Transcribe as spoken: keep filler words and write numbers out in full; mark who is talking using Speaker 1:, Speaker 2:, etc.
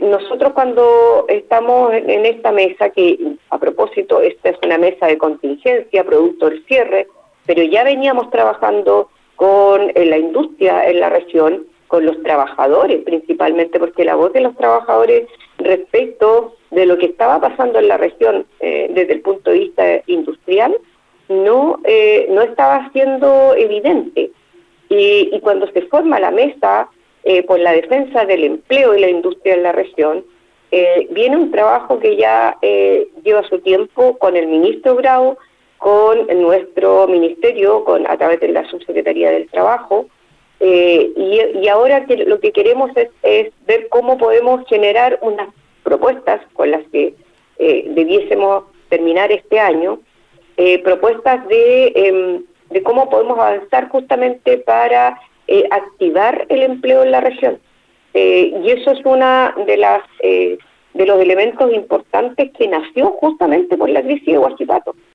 Speaker 1: nosotros cuando estamos en, en esta mesa, que a propósito, esta es una mesa de contingencia, producto del cierre, pero ya veníamos trabajando con eh, la industria en la región, con los trabajadores principalmente, porque la voz de los trabajadores respecto de lo que estaba pasando en la región eh, desde el punto de vista industrial no, eh, no estaba siendo evidente. Y, y cuando se forma la mesa eh, por la defensa del empleo y la industria en la región, eh, viene un trabajo que ya eh, lleva su tiempo con el ministro Grau, con nuestro ministerio, con a través de la Subsecretaría del Trabajo, eh, y, y ahora que lo que queremos es, es ver cómo podemos generar unas propuestas con las que eh, debiésemos terminar este año, eh, propuestas de, eh, de cómo podemos avanzar justamente para eh, activar el empleo en la región. Eh, y eso es una de las eh, de los elementos importantes que nació justamente por la crisis de Huachipato.